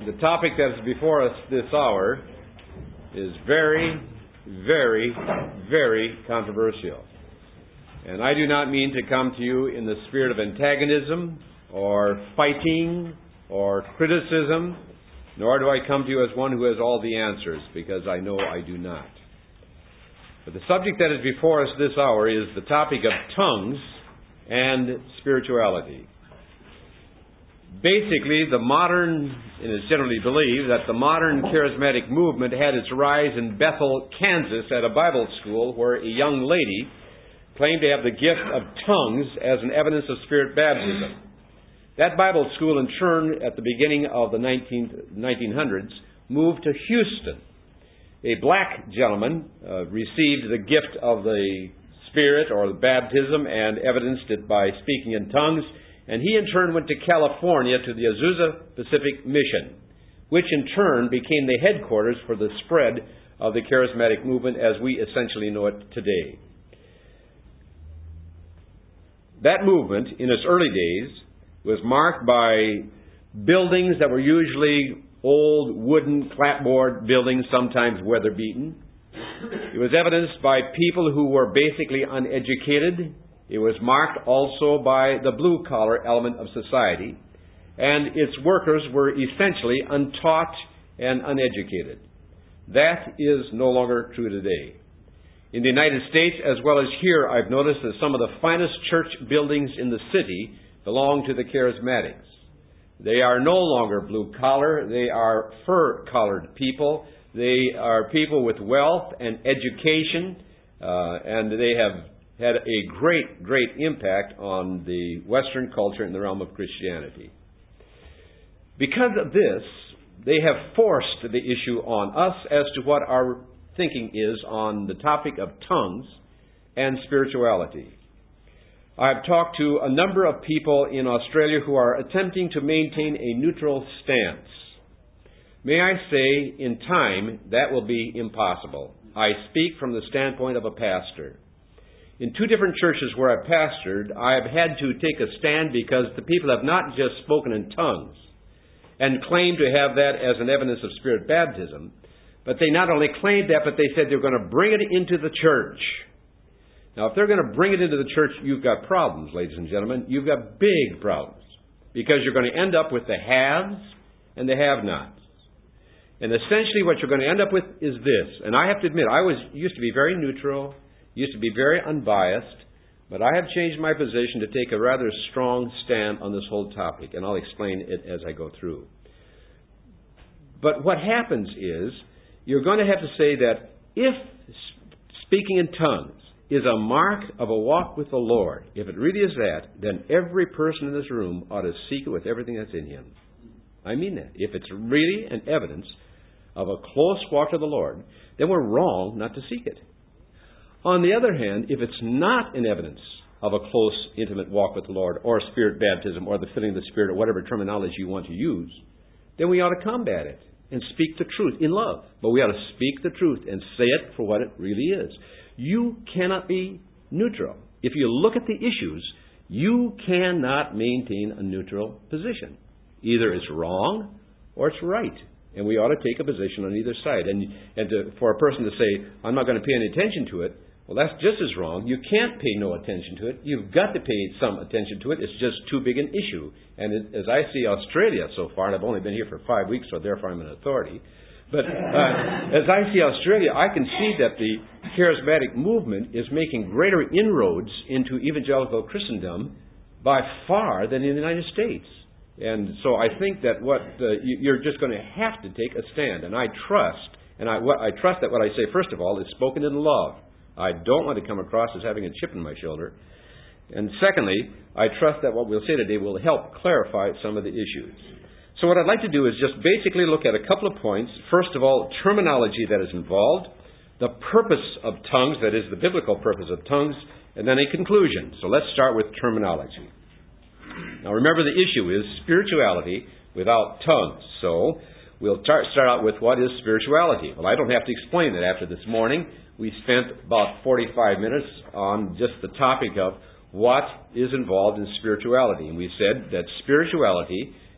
The topic that is before us this hour is very, very, very controversial. And I do not mean to come to you in the spirit of antagonism or fighting or criticism, nor do I come to you as one who has all the answers, because I know I do not. But the subject that is before us this hour is the topic of tongues and spirituality. Basically, it is generally believed that the modern charismatic movement had its rise in Bethel, Kansas, at a Bible school where a young lady claimed to have the gift of tongues as an evidence of spirit baptism. That Bible school, in turn, at the beginning of the 1900s, moved to Houston. A black gentleman received the gift of the Spirit or the baptism and evidenced it by speaking in tongues. And he, in turn, went to California to the Azusa Pacific Mission, which, in turn, became the headquarters for the spread of the charismatic movement as we essentially know it today. That movement, in its early days, was marked by buildings that were usually old wooden clapboard buildings, sometimes weather-beaten. It was evidenced by people who were basically uneducated. It was marked also by the blue-collar element of society, and its workers were essentially untaught and uneducated. That is no longer true today. In the United States, as well as here, I've noticed that some of the finest church buildings in the city belong to the charismatics. They are no longer blue-collar. They are fur-collared people. They are people with wealth and education, and they have had a great, great impact on the Western culture in the realm of Christianity. Because of this, they have forced the issue on us as to what our thinking is on the topic of tongues and spirituality. I've talked to a number of people in Australia who are attempting to maintain a neutral stance. May I say, in time, that will be impossible. I speak from the standpoint of a pastor. In two different churches where I've pastored, I have had to take a stand because the people have not just spoken in tongues and claimed to have that as an evidence of spirit baptism, but they not only claimed that, but they said they're going to bring it into the church. Now, if they're going to bring it into the church, you've got problems, ladies and gentlemen. You've got big problems, because you're going to end up with the haves and the have-nots. And essentially what you're going to end up with is this. And I have to admit, I used to be very neutral, used to be very unbiased, but I have changed my position to take a rather strong stand on this whole topic, and I'll explain it as I go through. But what happens is, you're going to have to say that if speaking in tongues is a mark of a walk with the Lord, if it really is that, then every person in this room ought to seek it with everything that's in him. I mean that. If it's really an evidence of a close walk to the Lord, then we're wrong not to seek it. On the other hand, if it's not an evidence of a close, intimate walk with the Lord, or spirit baptism, or the filling of the Spirit, or whatever terminology you want to use, then we ought to combat it and speak the truth in love. But we ought to speak the truth and say it for what it really is. You cannot be neutral. If you look at the issues, you cannot maintain a neutral position. Either it's wrong or it's right. And we ought to take a position on either side. For a person to say, I'm not going to pay any attention to it, well, that's just as wrong. You can't pay no attention to it. You've got to pay some attention to it. It's just too big an issue. And as I see Australia so far, and I've only been here for 5 weeks, so therefore I'm an authority. But as I see Australia, I can see that the charismatic movement is making greater inroads into evangelical Christendom by far than in the United States. And so I think that you're just going to have to take a stand. And I trust that what I say, first of all, is spoken in love. I don't want to come across as having a chip in my shoulder. And secondly, I trust that what we'll say today will help clarify some of the issues. So what I'd like to do is just basically look at a couple of points. First of all, terminology that is involved, the purpose of tongues, that is the biblical purpose of tongues, and then a conclusion. So let's start with terminology. Now remember, the issue is spirituality without tongues. So we'll start out with what is spirituality. Well, I don't have to explain it after this morning. We spent about 45 minutes on just the topic of what is involved in spirituality. And we said that spirituality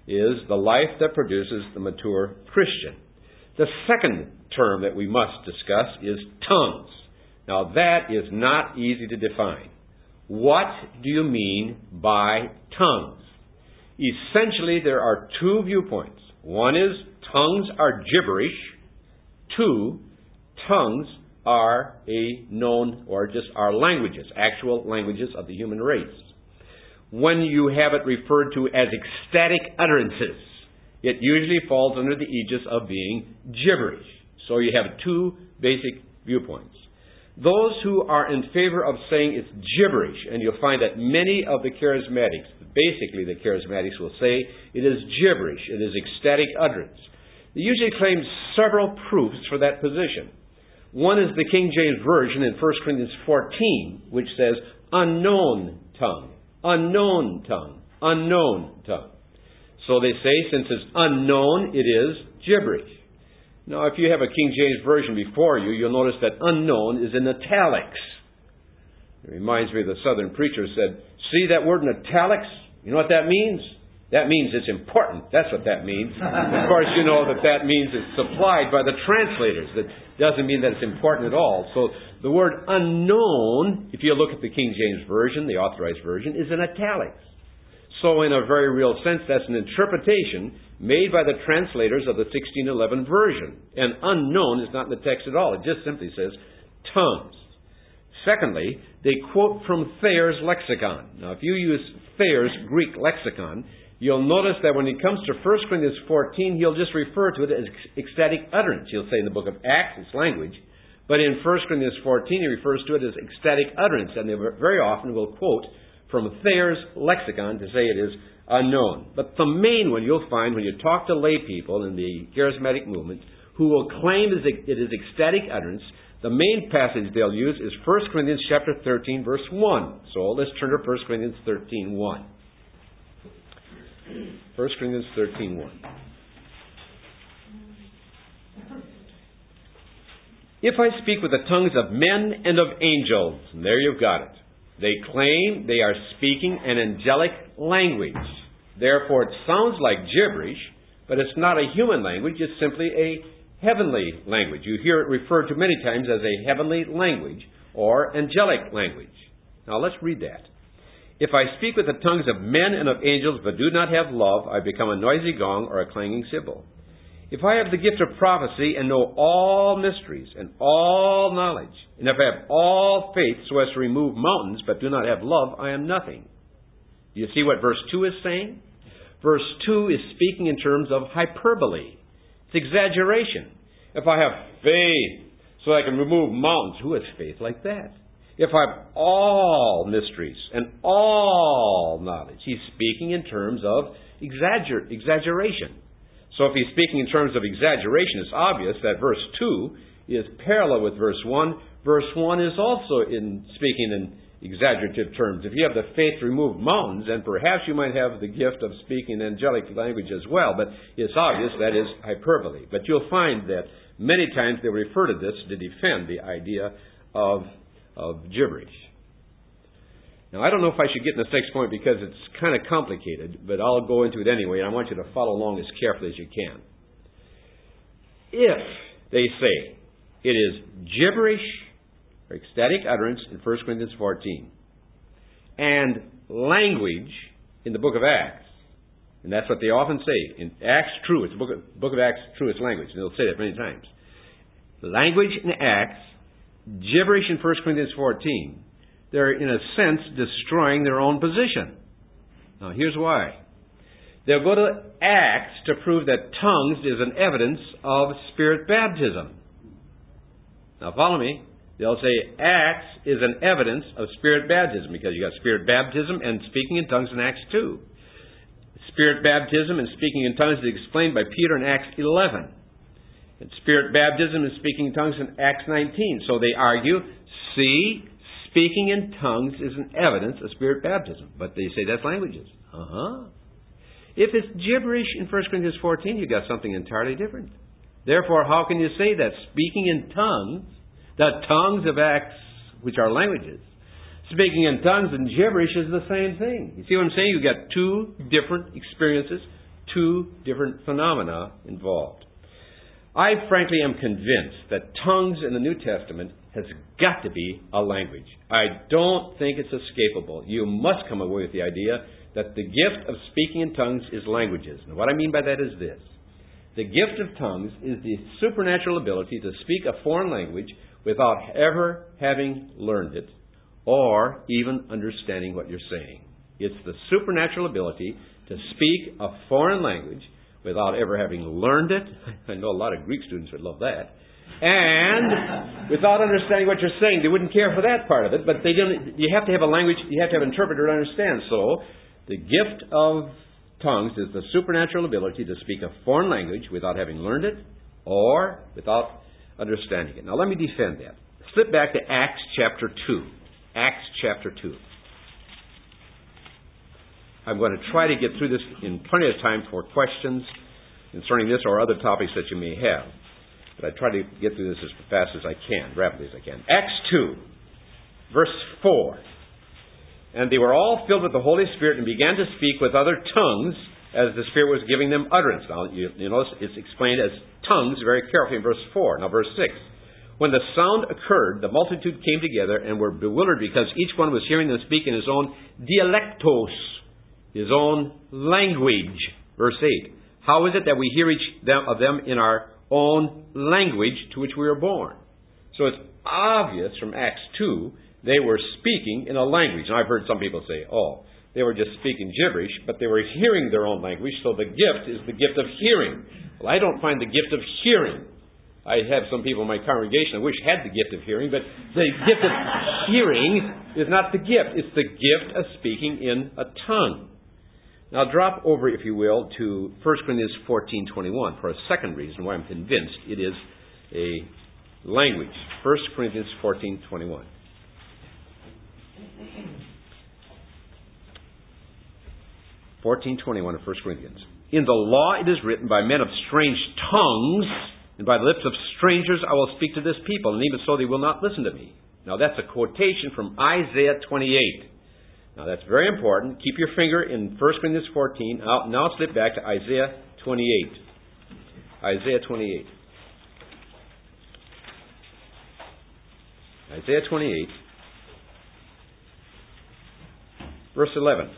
is the life that produces the mature Christian. The second term that we must discuss is tongues. Now that is not easy to define. What do you mean by tongues? Essentially, there are two viewpoints. One is tongues are gibberish. Two, tongues are a known or just are languages, actual languages of the human race. When you have it referred to as ecstatic utterances, it usually falls under the aegis of being gibberish. So you have two basic viewpoints. Those who are in favor of saying it's gibberish, and you'll find that many of the charismatics, basically the charismatics will say it is gibberish, it is ecstatic utterance. They usually claim several proofs for that position. One is the King James Version in 1 Corinthians 14, which says, unknown tongue, unknown tongue, unknown tongue. So they say, since it's unknown, it is gibberish. Now, if you have a King James Version before you, you'll notice that unknown is in italics. It reminds me of the Southern preacher who said, see that word in italics? You know what that means? That means it's important. That's what that means. Of course, you know that means it's supplied by the translators. That doesn't mean that it's important at all. So the word unknown, if you look at the King James Version, the Authorized Version, is in italics. So in a very real sense, that's an interpretation made by the translators of the 1611 version. And unknown is not in the text at all. It just simply says tongues. Secondly, they quote from Thayer's lexicon. Now, if you use Thayer's Greek lexicon, you'll notice that when it comes to 1 Corinthians 14, he'll just refer to it as ecstatic utterance. He'll say in the book of Acts, it's language. But in 1 Corinthians 14, he refers to it as ecstatic utterance. And they very often will quote from Thayer's lexicon to say it is unknown. But the main one you'll find when you talk to lay people in the charismatic movement who will claim it is ecstatic utterance, the main passage they'll use is 1 Corinthians chapter 13, verse 1. So let's turn to 1 Corinthians 13, 1. 1 Corinthians 13, 1. If I speak with the tongues of men and of angels, and there you've got it. They claim they are speaking an angelic language. Therefore, it sounds like gibberish, but it's not a human language. It's simply a heavenly language. You hear it referred to many times as a heavenly language or angelic language. Now, let's read that. If I speak with the tongues of men and of angels, but do not have love, I become a noisy gong or a clanging cymbal. If I have the gift of prophecy and know all mysteries and all knowledge, and if I have all faith so as to remove mountains, but do not have love, I am nothing. Do you see what verse 2 is saying? Verse 2 is speaking in terms of hyperbole. It's exaggeration. If I have faith so I can remove mountains, who has faith like that? If I have all mysteries and all knowledge, he's speaking in terms of exaggeration. So if he's speaking in terms of exaggeration, it's obvious that verse 2 is parallel with verse 1. Verse 1 is also speaking in exaggerative terms. If you have the faith to remove mountains, then perhaps you might have the gift of speaking angelic language as well. But it's obvious that is hyperbole. But you'll find that many times they refer to this to defend the idea of gibberish. Now, I don't know if I should get in this next point because it's kind of complicated, but I'll go into it anyway, and I want you to follow along as carefully as you can. If they say it is gibberish or ecstatic utterance in 1 Corinthians 14, and language in the book of Acts, and that's what they often say, in Acts true, it's the book of Acts truest language, and they'll say that many times. Language in Acts, gibberish in 1 Corinthians 14, they're, in a sense, destroying their own position. Now, here's why. They'll go to Acts to prove that tongues is an evidence of Spirit baptism. Now, follow me. They'll say Acts is an evidence of Spirit baptism because you got Spirit baptism and speaking in tongues in Acts 2. Spirit baptism and speaking in tongues is explained by Peter in Acts 11. And Spirit baptism and speaking in tongues in Acts 19. So they argue, see, speaking in tongues is an evidence of Spirit baptism. But they say that's languages. If it's gibberish in 1 Corinthians 14, you've got something entirely different. Therefore, how can you say that speaking in tongues, the tongues of Acts, which are languages, speaking in tongues and gibberish is the same thing? You see what I'm saying? You've got two different experiences, two different phenomena involved. I frankly am convinced that tongues in the New Testament has got to be a language. I don't think it's escapable. You must come away with the idea that the gift of speaking in tongues is languages. And what I mean by that is this. The gift of tongues is the supernatural ability to speak a foreign language without ever having learned it or even understanding what you're saying. It's the supernatural ability to speak a foreign language without ever having learned it. I know a lot of Greek students would love that. And without understanding what you're saying. They wouldn't care for that part of it, but they don't. You have to have a language, you have to have an interpreter to understand. So, the gift of tongues is the supernatural ability to speak a foreign language without having learned it or without understanding it. Now, let me defend that. Slip back to Acts chapter 2. Acts chapter 2. I'm going to try to get through this in plenty of time for questions concerning this or other topics that you may have. But I try to get through this as fast as I can, rapidly as I can. Acts 2, verse 4. And they were all filled with the Holy Spirit and began to speak with other tongues as the Spirit was giving them utterance. Now, you notice it's explained as tongues very carefully in verse 4. Now, verse 6. When the sound occurred, the multitude came together and were bewildered because each one was hearing them speak in his own dialectos, his own language. Verse 8. How is it that we hear each of them in our own language to which we were born? So it's obvious from Acts 2 they were speaking in a language. And I've heard some people say, they were just speaking gibberish, but they were hearing their own language, so the gift is the gift of hearing. Well, I don't find the gift of hearing. I have some people in my congregation I wish had the gift of hearing, but the gift of hearing is not the gift. It's the gift of speaking in a tongue. Now drop over, if you will, to 1 Corinthians 14:21 for a second reason why I'm convinced it is a language. 1 Corinthians 14:21. of 1 Corinthians. In the law it is written, by men of strange tongues, and by the lips of strangers I will speak to this people, and even so they will not listen to me. Now that's a quotation from Isaiah 28. Now that's very important. Keep your finger in 1 Corinthians 14. Now slip back to Isaiah 28. Isaiah 28. Isaiah 28, verse 11.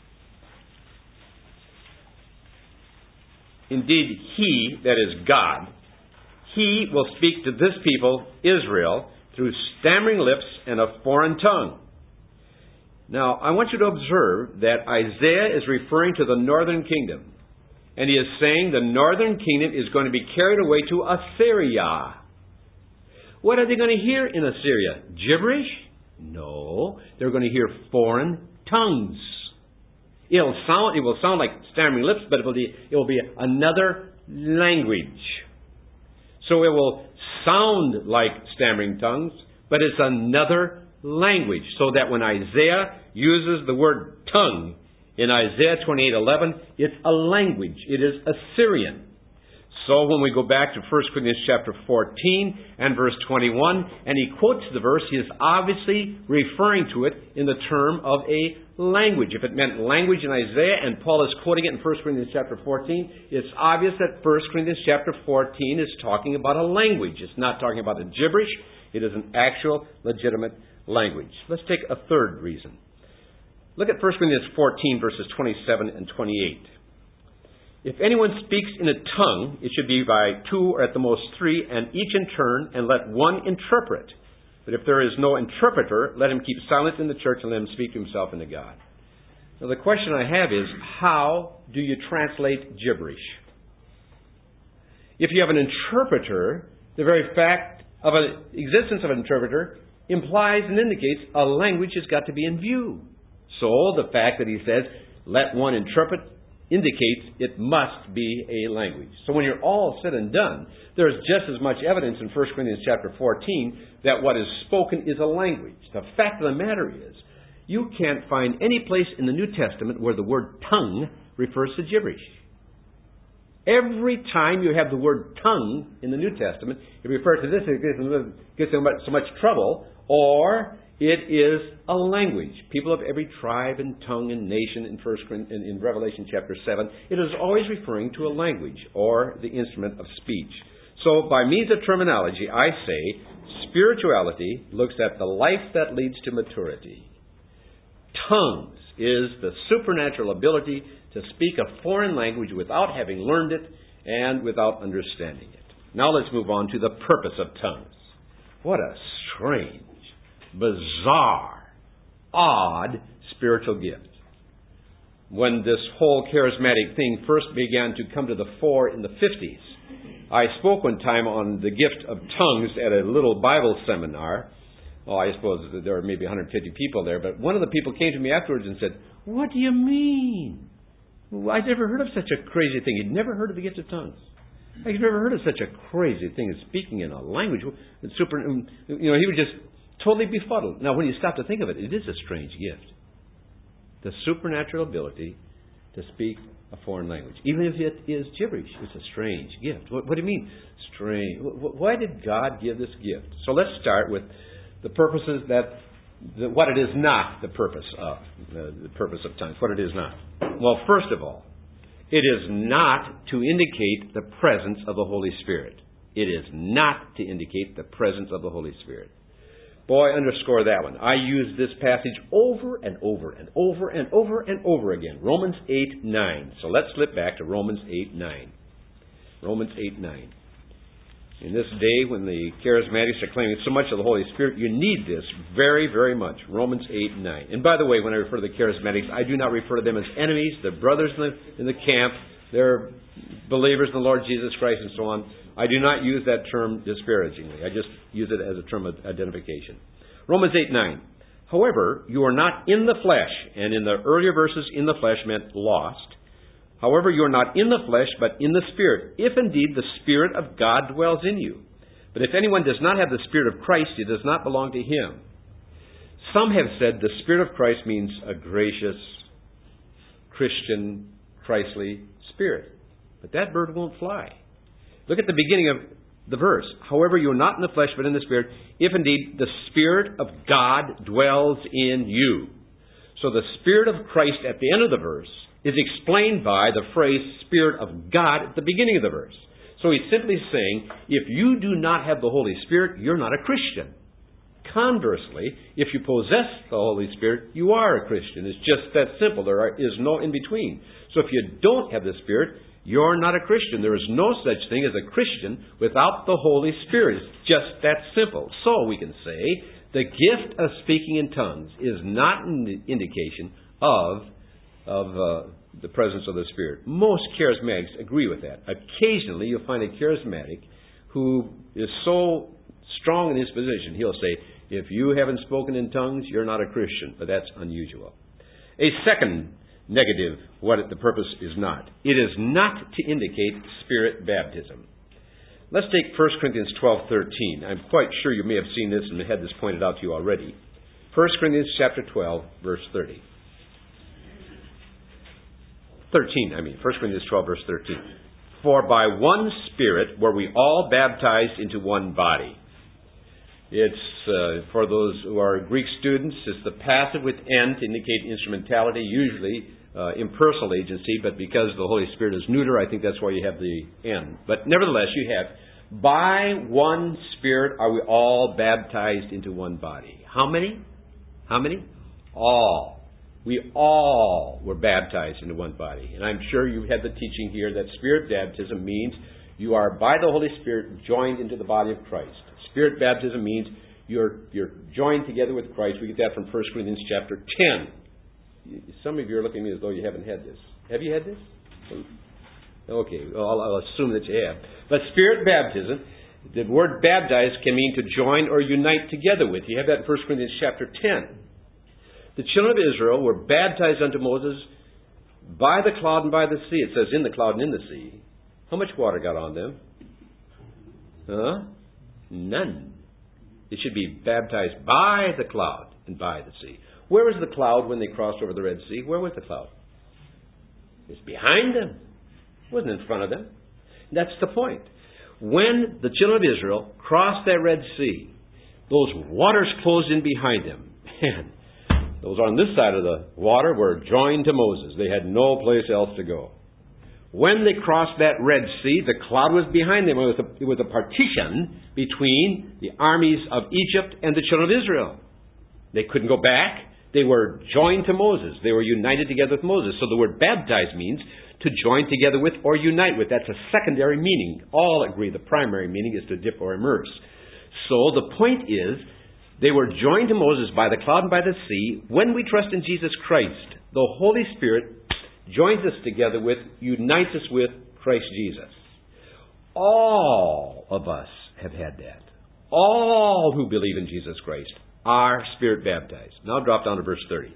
Indeed, He, that is God, He will speak to this people, Israel, through stammering lips and a foreign tongue. Now, I want you to observe that Isaiah is referring to the northern kingdom. And he is saying the northern kingdom is going to be carried away to Assyria. What are they going to hear in Assyria? Gibberish? No. They're going to hear foreign tongues. It will sound like stammering lips, but it will be another language. So it will sound like stammering tongues, but it's another language. So that when Isaiah uses the word tongue in Isaiah 28:11, it's a language. It is Assyrian. So when we go back to 1 Corinthians chapter 14 and verse 21, and he quotes the verse, he is obviously referring to it in the term of a language. If it meant language in Isaiah and Paul is quoting it in 1 Corinthians chapter 14, it's obvious that 1 Corinthians chapter 14 is talking about a language. It's not talking about a gibberish. It is an actual, legitimate language. Let's take a third reason. Look at 1 Corinthians 14 verses 27 and 28. If anyone speaks in a tongue, it should be by two or at the most three, and each in turn, and let one interpret. But if there is no interpreter, let him keep silent in the church and let him speak to himself and to God. Now the question I have is, how do you translate gibberish? If you have an interpreter, the very fact of an existence of an interpreter implies and indicates a language has got to be in view. So the fact that he says, let one interpret, indicates it must be a language. So when you're all said and done, there's just as much evidence in 1 Corinthians chapter 14 that what is spoken is a language. The fact of the matter is, you can't find any place in the New Testament where the word tongue refers to gibberish. Every time you have the word tongue in the New Testament, it refers to this, it gives them so much trouble, or It is a language. People of every tribe and tongue and nation in Revelation chapter 7, it is always referring to a language or the instrument of speech. So by means of terminology, I say spirituality looks at the life that leads to maturity. Tongues is the supernatural ability to speak a foreign language without having learned it and without understanding it. Now let's move on to the purpose of tongues. What a strange, bizarre, odd spiritual gift. When this whole charismatic thing first began to come to the fore in the 50s, I spoke one time on the gift of tongues at a little Bible seminar. I suppose there were maybe 150 people there, but one of the people came to me afterwards and said, "What do you mean? I'd never heard of such a crazy thing." He'd never heard of the gift of tongues. I'd never heard of such a crazy thing as speaking in a language. He was just totally befuddled. Now, when you stop to think of it, it is a strange gift. The supernatural ability to speak a foreign language. Even if it is gibberish, it's a strange gift. What do you mean, strange? Why did God give this gift? So let's start with the purposes what it is not the purpose of tongues. What it is not. Well, first of all, it is not to indicate the presence of the Holy Spirit. It is not to indicate the presence of the Holy Spirit. Boy, underscore that one. I use this passage over and over and over and over and over again. Romans 8:9. So let's slip back to Romans 8:9. Romans 8:9. In this day when the charismatics are claiming so much of the Holy Spirit, you need this very, very much. Romans 8:9. And by the way, when I refer to the charismatics, I do not refer to them as enemies. They're brothers in the camp. They're believers in the Lord Jesus Christ and so on. I do not use that term disparagingly. I just use it as a term of identification. Romans 8:9. However, you are not in the flesh, and in the earlier verses, in the flesh meant lost. However, you are not in the flesh, but in the Spirit, if indeed the Spirit of God dwells in you. But if anyone does not have the Spirit of Christ, he does not belong to him. Some have said the Spirit of Christ means a gracious, Christian, Christly Spirit. But that bird won't fly. Look at the beginning of the verse. However, you are not in the flesh, but in the Spirit, if indeed the Spirit of God dwells in you. So the Spirit of Christ at the end of the verse is explained by the phrase Spirit of God at the beginning of the verse. So he's simply saying, if you do not have the Holy Spirit, you're not a Christian. Conversely, if you possess the Holy Spirit, you are a Christian. It's just that simple. There is no in between. So if you don't have the Spirit, you're not a Christian. There is no such thing as a Christian without the Holy Spirit. It's just that simple. So we can say the gift of speaking in tongues is not an indication of the presence of the Spirit. Most charismatics agree with that. Occasionally you'll find a charismatic who is so strong in his position, he'll say, if you haven't spoken in tongues, you're not a Christian. But that's unusual. A second negative, what the purpose is not. It is not to indicate Spirit baptism. Let's take 1 Corinthians 12:13. I'm quite sure you may have seen this and had this pointed out to you already. 1 Corinthians chapter 12, verse 30. 1 Corinthians 12, verse 13. For by one Spirit were we all baptized into one body. It's, for those who are Greek students, it's the passive with N to indicate instrumentality, usually impersonal agency, but because the Holy Spirit is neuter, I think that's why you have the N. But nevertheless, you have, by one Spirit are we all baptized into one body. How many? How many? All. We all were baptized into one body. And I'm sure you've had the teaching here that Spirit baptism means you are, by the Holy Spirit, joined into the body of Christ. Spirit baptism means you're joined together with Christ. We get that from 1 Corinthians chapter 10. Some of you are looking at me as though you haven't had this. Have you had this? Okay, well, I'll assume that you have. But Spirit baptism, the word baptize can mean to join or unite together with. You have that in 1 Corinthians chapter 10. The children of Israel were baptized unto Moses by the cloud and by the sea. It says in the cloud and in the sea. How much water got on them? None. They should be baptized by the cloud and by the sea. Where was the cloud when they crossed over the Red Sea? Where was the cloud? It's behind them. It wasn't in front of them. That's the point. When the children of Israel crossed that Red Sea, those waters closed in behind them. And those on this side of the water were joined to Moses. They had no place else to go. When they crossed that Red Sea, the cloud was behind them. It was a partition between the armies of Egypt and the children of Israel. They couldn't go back. They were joined to Moses. They were united together with Moses. So the word baptize means to join together with or unite with. That's a secondary meaning. All agree the primary meaning is to dip or immerse. So the point is, they were joined to Moses by the cloud and by the sea. When we trust in Jesus Christ, the Holy Spirit joins us together with, unites us with Christ Jesus. All of us have had that. All who believe in Jesus Christ are Spirit baptized. Now drop down to verse 30.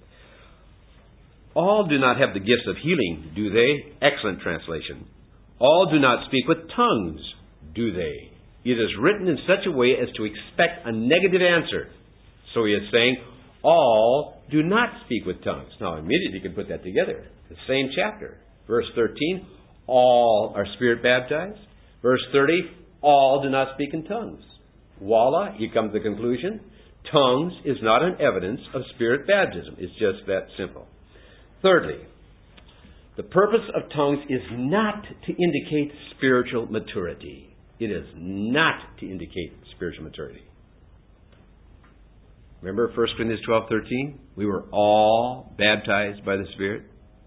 All do not have the gifts of healing, do they? Excellent translation. All do not speak with tongues, do they? It is written in such a way as to expect a negative answer. So he is saying, all do not speak with tongues. Now immediately you can put that together. The same chapter. Verse 13, all are Spirit baptized. Verse 30, all do not speak in tongues. Voila, you come to the conclusion. Tongues is not an evidence of Spirit baptism. It's just that simple. Thirdly, the purpose of tongues is not to indicate spiritual maturity. It is not to indicate spiritual maturity. Remember 1 Corinthians 12:13? We were all baptized by the Spirit.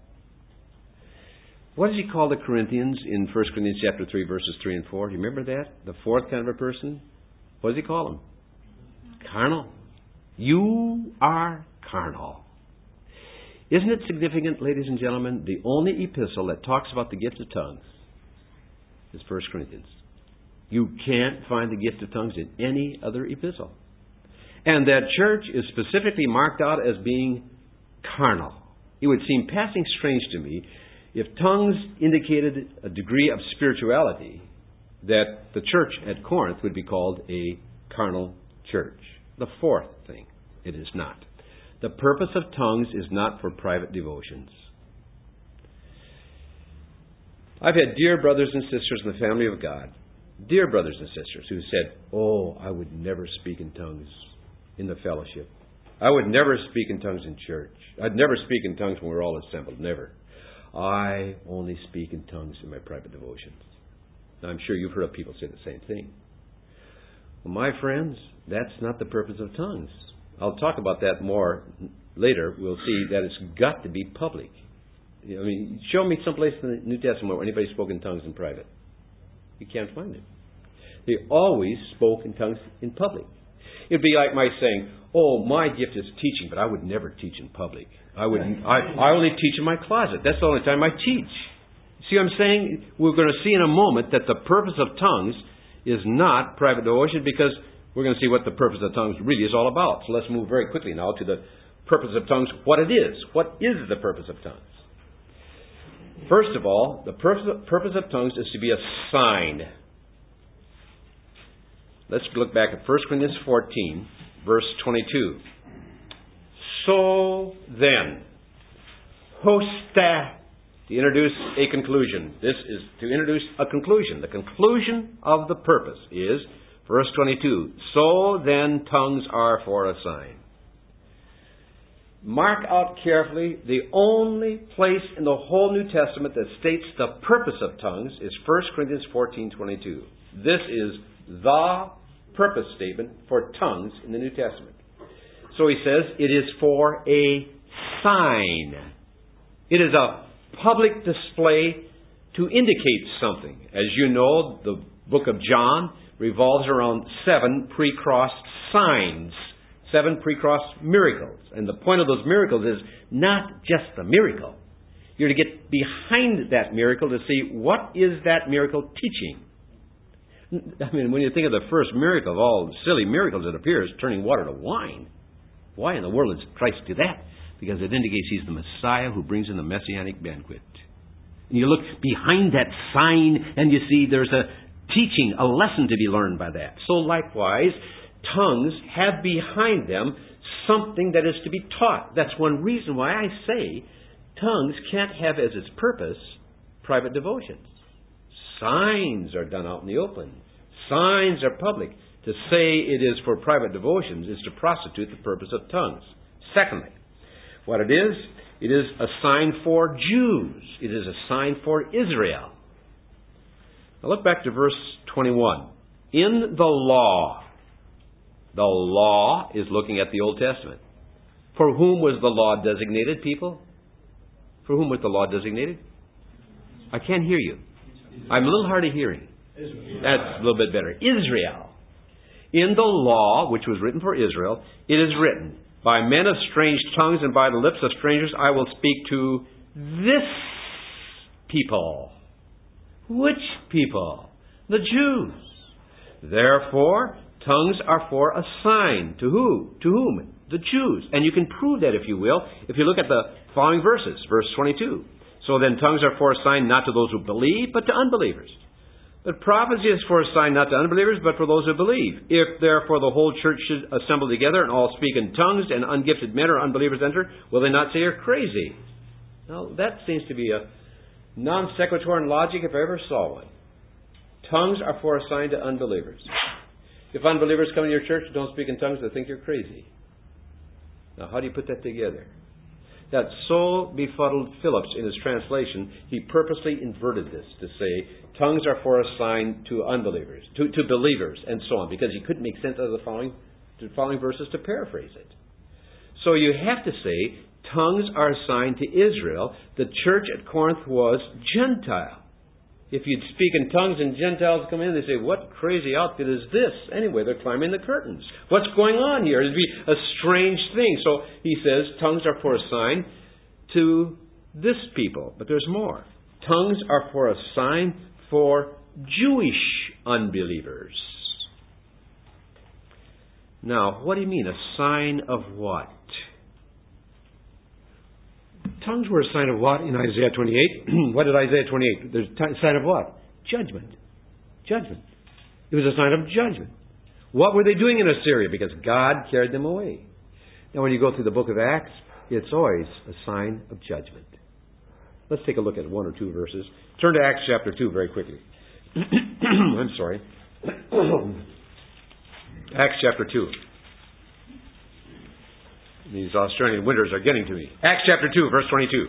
What does he call the Corinthians in 1 Corinthians chapter 3, verses 3 and 4? Do you remember that? The fourth kind of a person? What does he call them? Carnal. You are carnal. Isn't it significant, ladies and gentlemen, the only epistle that talks about the gift of tongues is 1 Corinthians. You can't find the gift of tongues in any other epistle. And that church is specifically marked out as being carnal. It would seem passing strange to me if tongues indicated a degree of spirituality, that the church at Corinth would be called a carnal church. The fourth thing, it is not. The purpose of tongues is not for private devotions. I've had dear brothers and sisters in the family of God, dear brothers and sisters, who said, oh, I would never speak in tongues in the fellowship. I would never speak in tongues in church. I'd never speak in tongues when we're all assembled. Never. I only speak in tongues in my private devotions. Now, I'm sure you've heard of people say the same thing. Well, my friends, that's not the purpose of tongues. I'll talk about that more later. We'll see that it's got to be public. I mean, show me someplace in the New Testament where anybody spoke in tongues in private. You can't find it. They always spoke in tongues in public. It'd be like my saying, oh, my gift is teaching, but I would never teach in public. I only teach in my closet. That's the only time I teach. See what I'm saying? We're going to see in a moment that the purpose of tongues is not private devotion, because we're going to see what the purpose of tongues really is all about. So let's move very quickly now to the purpose of tongues, what it is. What is the purpose of tongues? First of all, the purpose of tongues is to be a sign. Let's look back at 1 Corinthians 14, verse 22. So then, hosta, to introduce a conclusion. This is to introduce a conclusion. The conclusion of the purpose is, verse 22, so then tongues are for a sign. Mark out carefully, the only place in the whole New Testament that states the purpose of tongues is 1 Corinthians 14:22. This is the purpose statement for tongues in the New Testament. So he says it is for a sign. It is a public display to indicate something. As you know, the book of John revolves around 7 pre-cross signs, 7 pre-cross miracles. And the point of those miracles is not just the miracle. You're to get behind that miracle to see what is that miracle teaching. I mean, when you think of the first miracle of all silly miracles, it appears turning water to wine. Why in the world does Christ do that? Because it indicates He's the Messiah who brings in the Messianic banquet. And you look behind that sign and you see there's a teaching, a lesson to be learned by that. So likewise, tongues have behind them something that is to be taught. That's one reason why I say tongues can't have as its purpose private devotions. Signs are done out in the open. Signs are public To say it is for private devotions is to prostitute the purpose of tongues. Secondly, what it is a sign for Jews. It is a sign for Israel. Now look back to verse 21. In the law is looking at the Old Testament. For whom was the law designated, people? For whom was the law designated? I can't hear you. I'm a little hard of hearing. That's a little bit better. Israel. In the law, which was written for Israel, it is written, by men of strange tongues and by the lips of strangers I will speak to this people. Which people? The Jews. Therefore, tongues are for a sign. To who? To whom? The Jews. And you can prove that, if you will, if you look at the following verses. Verse 22. So then tongues are for a sign not to those who believe, but to unbelievers. But prophecy is for a sign not to unbelievers, but for those who believe. If therefore the whole church should assemble together and all speak in tongues, and ungifted men or unbelievers enter, will they not say you're crazy? Now, that seems to be a non sequitur in logic if I ever saw one. Tongues are for a sign to unbelievers. If unbelievers come to your church and don't speak in tongues, they think you're crazy. Now, how do you put that together? That so befuddled Phillips in his translation, he purposely inverted this to say, tongues are for a sign to unbelievers, to believers, and so on, because he couldn't make sense of the following verses to paraphrase it. So you have to say, tongues are a sign to Israel. The church at Corinth was Gentile. If you'd speak in tongues and Gentiles come in, they say, what crazy outfit is this? Anyway, they're climbing the curtains. What's going on here? It'd be a strange thing. So he says, tongues are for a sign to this people. But there's more. Tongues are for a sign for Jewish unbelievers. Now, what do you mean? A sign of what? Tongues were a sign of what in Isaiah 28? What did Isaiah 28? There's a sign of what? Judgment. Judgment. It was a sign of judgment. What were they doing in Assyria? Because God carried them away. Now when you go through the book of Acts, it's always a sign of judgment. Let's take a look at one or two verses. Turn to Acts chapter 2 very quickly. I'm sorry. Acts chapter 2. These Australian winters are getting to me. Acts chapter 2, verse 22.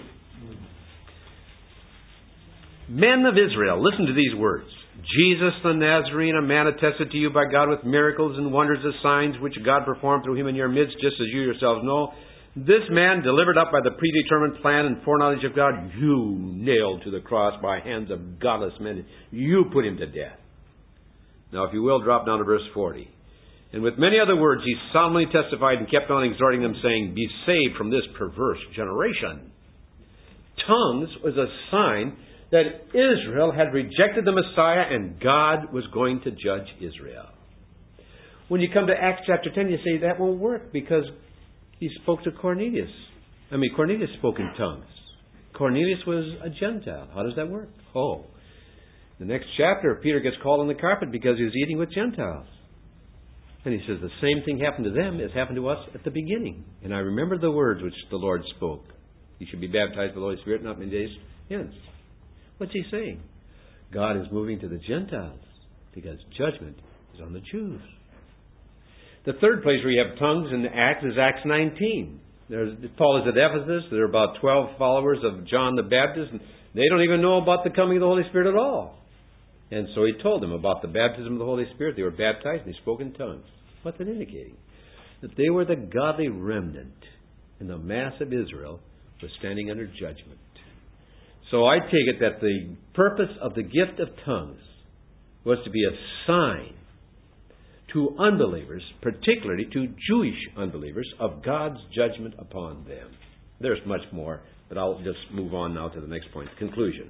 Men of Israel, listen to these words. Jesus the Nazarene, a man attested to you by God with miracles and wonders of signs which God performed through him in your midst, just as you yourselves know. This man, delivered up by the predetermined plan and foreknowledge of God, you nailed to the cross by hands of godless men. You put him to death. Now, if you will, drop down to verse 40. And with many other words, he solemnly testified and kept on exhorting them, saying, be saved from this perverse generation. Tongues was a sign that Israel had rejected the Messiah and God was going to judge Israel. When you come to Acts chapter 10, you say that won't work because he spoke to Cornelius. Cornelius spoke in tongues. Cornelius was a Gentile. How does that work? Oh, the next chapter, Peter gets called on the carpet because he was eating with Gentiles. And he says the same thing happened to them as happened to us at the beginning. And I remember the words which the Lord spoke. You should be baptized with the Holy Spirit not many days hence. What's he saying? God is moving to the Gentiles because judgment is on the Jews. The third place where you have tongues in Acts is Acts 19. Paul is at Ephesus. There are about 12 followers of John the Baptist. And they don't even know about the coming of the Holy Spirit at all. And so he told them about the baptism of the Holy Spirit. They were baptized and they spoke in tongues. What's it indicating? That they were the godly remnant and the mass of Israel was standing under judgment. So I take it that the purpose of the gift of tongues was to be a sign to unbelievers, particularly to Jewish unbelievers, of God's judgment upon them. There's much more, but I'll just move on now to the next point, conclusion.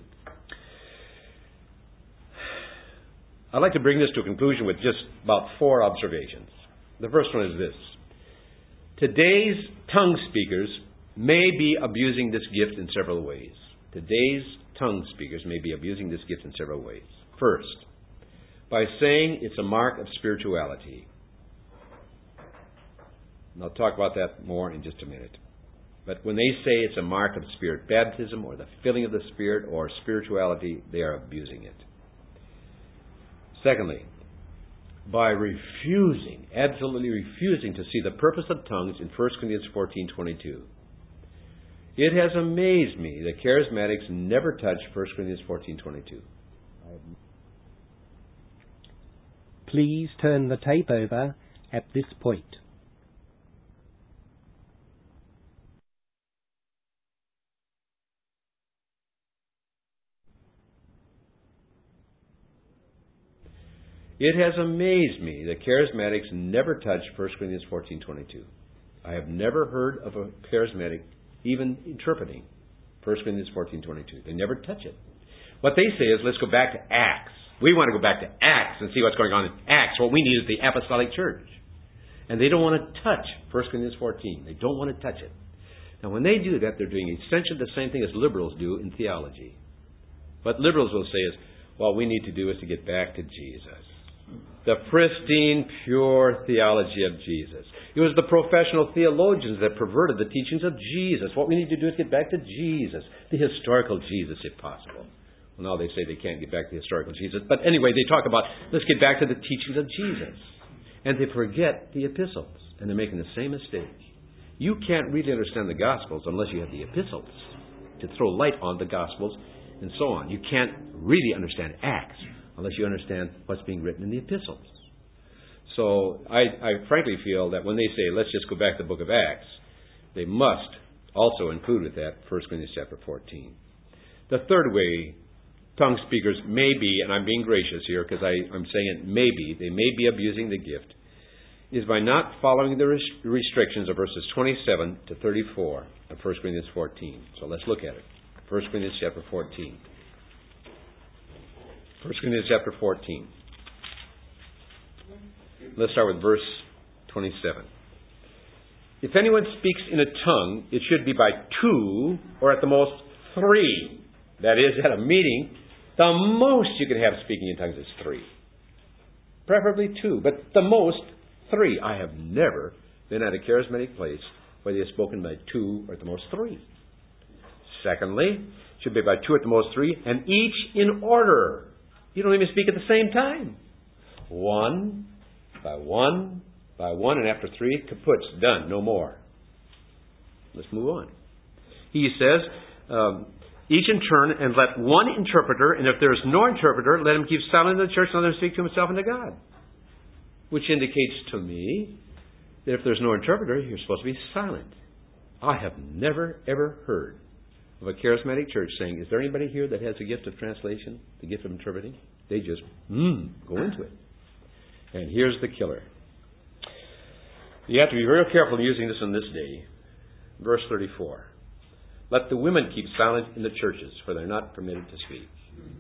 I'd like to bring this to a conclusion with just about 4 observations. The first one is this. Today's tongue speakers may be abusing this gift in several ways. Today's tongue speakers may be abusing this gift in several ways. First, by saying it's a mark of spirituality. And I'll talk about that more in just a minute. But when they say it's a mark of spirit baptism or the filling of the Spirit or spirituality, they are abusing it. Secondly, by refusing, absolutely refusing to see the purpose of tongues in 1 Corinthians 14:22. It has amazed me that charismatics never touch 1 Corinthians 14:22. Please turn the tape over at this point. It has amazed me that charismatics never touch 1 Corinthians 14:22. I have never heard of a charismatic even interpreting 1 Corinthians 14:22. They never touch it. What they say is, let's go back to Acts. We want to go back to Acts and see what's going on in Acts. What we need is the apostolic church. And they don't want to touch 1 Corinthians 14. They don't want to touch it. Now, when they do that, they're doing essentially the same thing as liberals do in theology. What liberals will say is, what we need to do is to get back to Jesus. The pristine, pure theology of Jesus. It was the professional theologians that perverted the teachings of Jesus. What we need to do is get back to Jesus, the historical Jesus, if possible. Well, now they say they can't get back to the historical Jesus. But anyway, they talk about, let's get back to the teachings of Jesus. And they forget the epistles. And they're making the same mistake. You can't really understand the Gospels unless you have the epistles to throw light on the Gospels and so on. You can't really understand Acts unless you understand what's being written in the epistles. So I frankly feel that when they say, let's just go back to the book of Acts, they must also include with that 1 Corinthians chapter 14. The third way tongue speakers may be, and I'm being gracious here because I'm saying it may be, they may be abusing the gift, is by not following the restrictions of verses 27 to 34 of 1 Corinthians 14. So let's look at it. 1 Corinthians chapter 14. 1 Corinthians chapter 14. Let's start with verse 27. If anyone speaks in a tongue, it should be by two or at the most three. That is, at a meeting, the most you can have speaking in tongues is three. Preferably two, but the most three. I have never been at a charismatic place where they have spoken by two or at the most three. Secondly, it should be by two at the most three, and each in order. You don't even speak at the same time. One, and after three, kaputs, done, no more. Let's move on. He says, each in turn, and let one interpreter, and if there is no interpreter, let him keep silent in the church and let him speak to himself and to God. Which indicates to me that if there's no interpreter, you're supposed to be silent. I have never, ever heard of a charismatic church saying, is there anybody here that has the gift of translation, the gift of interpreting? They just, go into it. And here's the killer. You have to be very careful in using this in this day. Verse 34. Let the women keep silent in the churches, for they're not permitted to speak.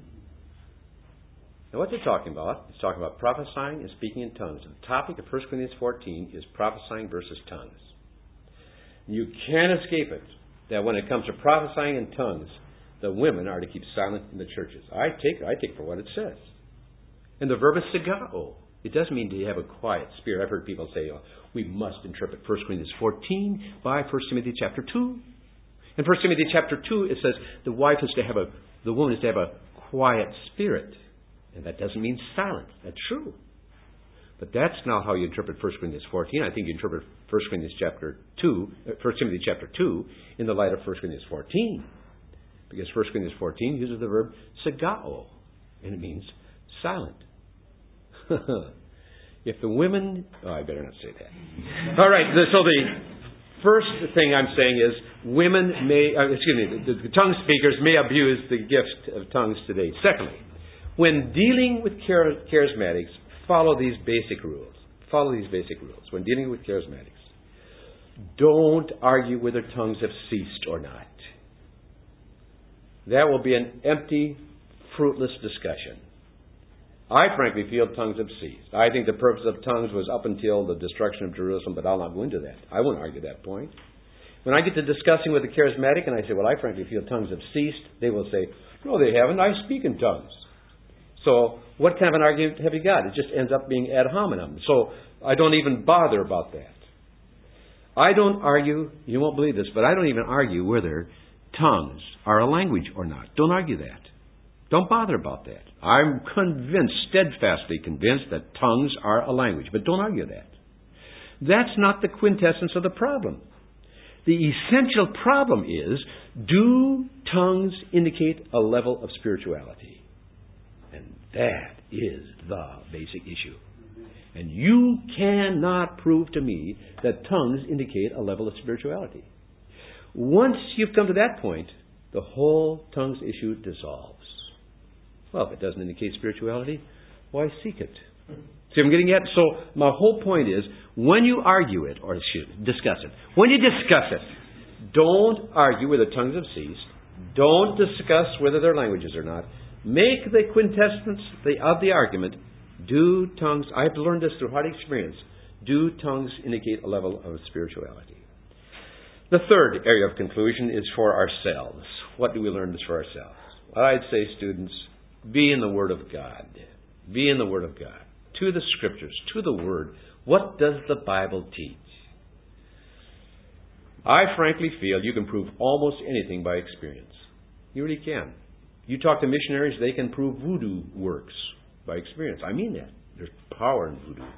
Now what they're talking about, it's talking about prophesying and speaking in tongues. And the topic of 1 Corinthians 14 is prophesying versus tongues. You can't escape it, that when it comes to prophesying in tongues, the women are to keep silent in the churches. I take for what it says. And the verb is sigao. It doesn't mean to have a quiet spirit. I've heard people say, we must interpret 1 Corinthians 14 by 1 Timothy chapter 2. In 1 Timothy chapter 2, it says the woman is to have a quiet spirit. And that doesn't mean silent. That's true. But that's not how you interpret 1 Corinthians 14. I think you interpret 1 Timothy chapter 2 in the light of 1 Corinthians 14. Because 1 Corinthians 14 uses the verb sigao. And it means silent. If the women... I better not say that. All right, so the first thing I'm saying is the tongue speakers may abuse the gift of tongues today. Secondly, when dealing with charismatics, follow these basic rules. When dealing with charismatics. Don't argue whether tongues have ceased or not. That will be an empty, fruitless discussion. I frankly feel tongues have ceased. I think the purpose of tongues was up until the destruction of Jerusalem, but I'll not go into that. I won't argue that point. When I get to discussing with a charismatic and I say, well, I frankly feel tongues have ceased, they will say, no, they haven't. I speak in tongues. So what kind of an argument have you got? It just ends up being ad hominem. So I don't even bother about that. I don't argue, you won't believe this, but I don't even argue whether tongues are a language or not. Don't argue that. Don't bother about that. I'm convinced, steadfastly convinced, that tongues are a language. But don't argue that. That's not the quintessence of the problem. The essential problem is, do tongues indicate a level of spirituality? And that is the basic issue. And you cannot prove to me that tongues indicate a level of spirituality. Once you've come to that point, the whole tongues issue dissolves. Well, if it doesn't indicate spirituality, why seek it? See what I'm getting at? So my whole point is, when you argue it, or discuss it, when you discuss it, don't argue whether tongues have ceased. Don't discuss whether they're languages or not. Make the quintessence of the argument, do tongues, I've learned this through hard experience, do tongues indicate a level of spirituality? The third area of conclusion is for ourselves. What do we learn this for ourselves? Well, I'd say, students, be in the Word of God. Be in the Word of God. To the Scriptures, to the Word. What does the Bible teach? I frankly feel you can prove almost anything by experience. You really can. You talk to missionaries, they can prove voodoo works by experience. I mean that. There's power in voodoo.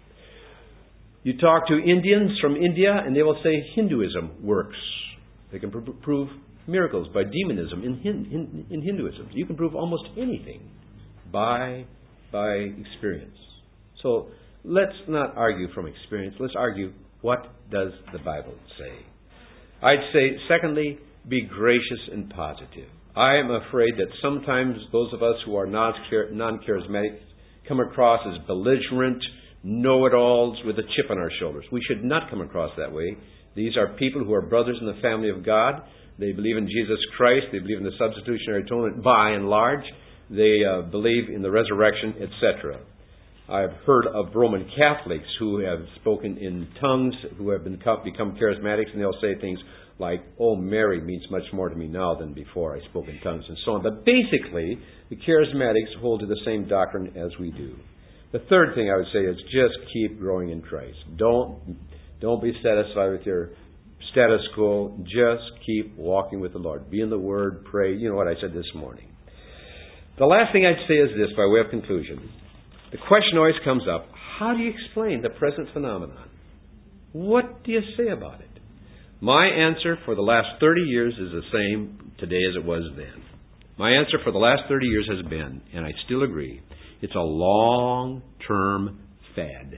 You talk to Indians from India, and they will say Hinduism works. They can prove miracles by demonism in Hinduism. You can prove almost anything by experience. So let's not argue from experience. Let's argue, what does the Bible say? I'd say, secondly, be gracious and positive. I am afraid that sometimes those of us who are non-charismatic come across as belligerent, know-it-alls with a chip on our shoulders. We should not come across that way. These are people who are brothers in the family of God. They believe in Jesus Christ. They believe in the substitutionary atonement by and large. They believe in the resurrection, etc. I've heard of Roman Catholics who have spoken in tongues, who have become charismatics, and they'll say things like, "Oh, Mary means much more to me now than before I spoke in tongues," and so on. But basically, the charismatics hold to the same doctrine as we do. The third thing I would say is just keep growing in Christ. Don't be satisfied with your status quo. Just keep walking with the Lord. Be in the Word, pray. You know what I said this morning. The last thing I'd say is this, by way of conclusion. The question always comes up, how do you explain the present phenomenon? What do you say about it? My answer for the last 30 years is the same today as it was then. My answer for the last 30 years has been, and I still agree, it's a long-term fad.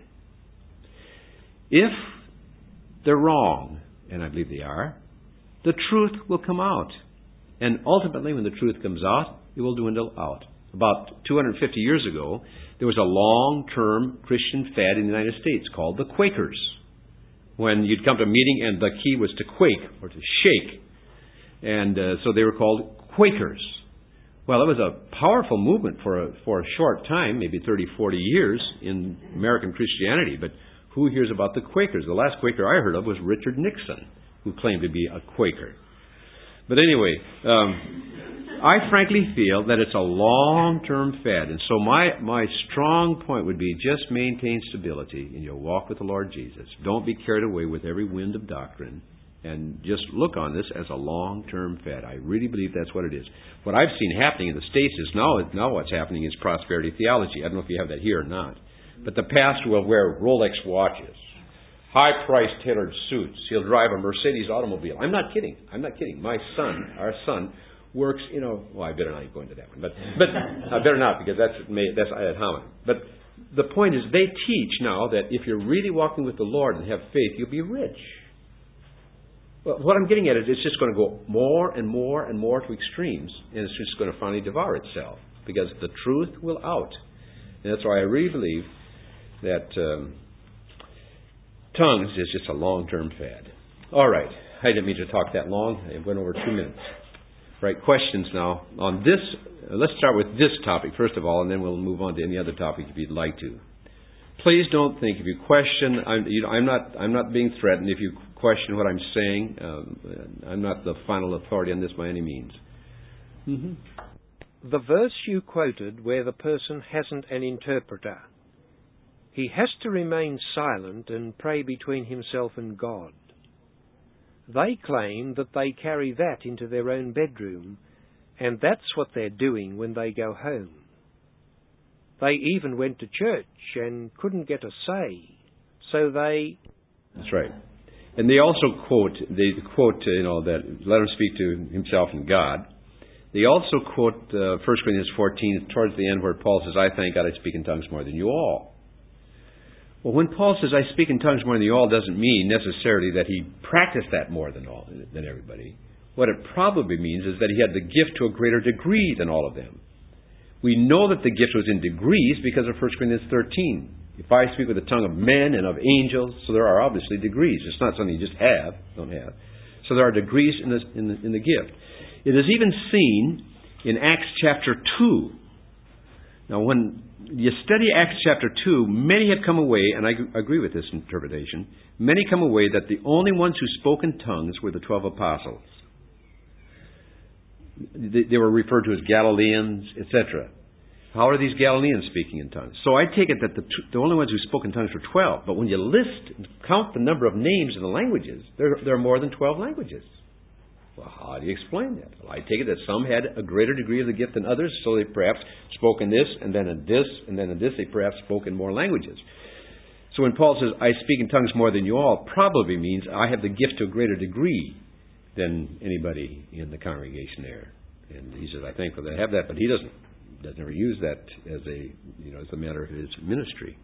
If they're wrong, and I believe they are, the truth will come out. And ultimately, when the truth comes out, it will dwindle out. About 250 years ago, there was a long-term Christian fad in the United States called the Quakers. When you'd come to a meeting and the key was to quake or to shake. And so they were called Quakers. Well, it was a powerful movement for a short time, maybe 30, 40 years in American Christianity. But who hears about the Quakers? The last Quaker I heard of was Richard Nixon, who claimed to be a Quaker. But anyway, I frankly feel that it's a long-term fad. And so my strong point would be just maintain stability in your walk with the Lord Jesus. Don't be carried away with every wind of doctrine. And just look on this as a long-term fad. I really believe that's what it is. What I've seen happening in the States is now what's happening is prosperity theology. I don't know if you have that here or not. But the pastor will wear Rolex watches, high-priced tailored suits. He'll drive a Mercedes automobile. I'm not kidding. My son, our son, works, well, I better not go into that one. But I better not, because that's ad hominem. But the point is, they teach now that if you're really walking with the Lord and have faith, you'll be rich. Well, what I'm getting at is it's just going to go more and more and more to extremes, and it's just going to finally devour itself, because the truth will out. And that's why I really believe that tongues is just a long-term fad. All right. I didn't mean to talk that long. I went over 2 minutes. Right, questions now on this. Let's start with this topic, first of all, and then we'll move on to any other topic if you'd like to. Please don't think, if you question, I'm not being threatened. If you question what I'm saying, I'm not the final authority on this by any means. Mm-hmm. The verse you quoted where the person hasn't an interpreter, he has to remain silent and pray between himself and God. They claim that they carry that into their own bedroom And that's what they're doing when they go home. They even went to church and couldn't get a say, so they... That's right. And they also quote, that let him speak to himself and God. They also quote 1 Corinthians 14 towards the end where Paul says, I thank God I speak in tongues more than you all. Well, when Paul says I speak in tongues more than you all doesn't mean necessarily that he practiced that more than everybody. What it probably means is that he had the gift to a greater degree than all of them. We know that the gift was in degrees because of 1 Corinthians 13. If I speak with the tongue of men and of angels, so there are obviously degrees. It's not something you just don't have. So there are degrees in the gift. It is even seen in Acts chapter 2. Now, when you study Acts chapter 2, many have come away, and I agree with this interpretation, many come away that the only ones who spoke in tongues were the 12 apostles. They were referred to as Galileans, etc. How are these Galileans speaking in tongues? So I take it that the only ones who spoke in tongues were 12. But when you count the number of names in the languages, there are more than 12 languages. Well, how do you explain that? Well, I take it that some had a greater degree of the gift than others, so they perhaps spoke in this, and then in this, and then in this, they perhaps spoke in more languages. So when Paul says, I speak in tongues more than you all, probably means I have the gift to a greater degree than anybody in the congregation there. And he says, I'm thankful that I have that, but he doesn't ever use that as a matter of his ministry.